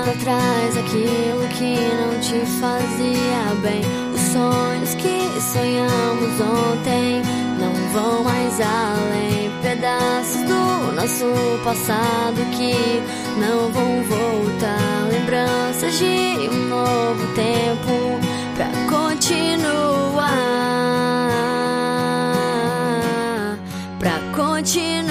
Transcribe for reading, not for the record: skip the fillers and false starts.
Atrás aquilo que não te fazia bem. Os sonhos que sonhamos ontem não vão mais além. Pedaços do nosso passado que não vão voltar. Lembranças de um novo tempo pra continuar. Pra continuar.